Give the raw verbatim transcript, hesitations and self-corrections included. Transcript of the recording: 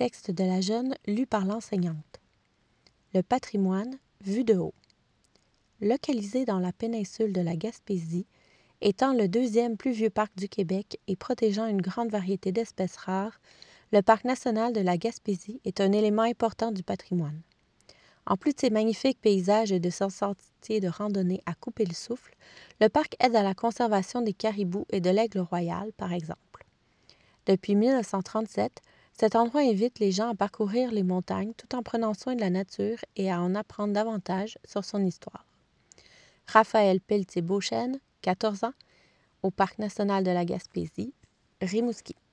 texte de la jeune lu par l'enseignante. Le patrimoine vu de haut. Localisé dans la péninsule de la Gaspésie, étant le deuxième plus vieux parc du Québec et protégeant une grande variété d'espèces rares, le parc national de la Gaspésie est un élément important du patrimoine. En plus de ses magnifiques paysages et de son sentier de randonnée à couper le souffle, le parc aide à la conservation des caribous et de l'aigle royal, par exemple. Depuis mille neuf cent trente-sept, cet endroit invite les gens à parcourir les montagnes tout en prenant soin de la nature et à en apprendre davantage sur son histoire. Raphaël Pelletier-Beauchesne, quatorze ans, au Parc national de la Gaspésie, Rimouski.